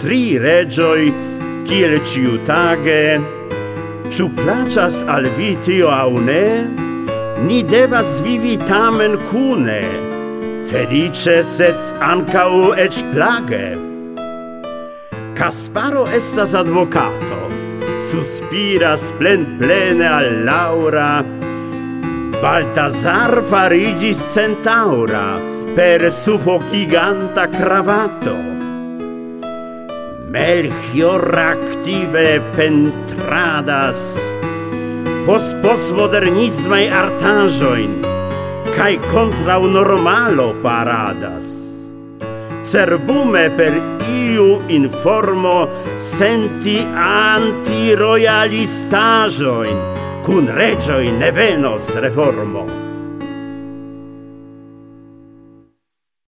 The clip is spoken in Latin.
tri regioi, kiel ciutage, ciu placas al vi tio au ne, ni devas vivi tamen cune, felice sed ancau ec plage. Kasparo estas advocato, suspiras plene al Laura, Baltazar farigis centaura per suffociganta cravato. Melchior active pentradas postmodernismai artajoin, cae contrau normalo paradas. Cerbume per iu informo senti anti-royalistajoin, cun regioi ne venos reformo.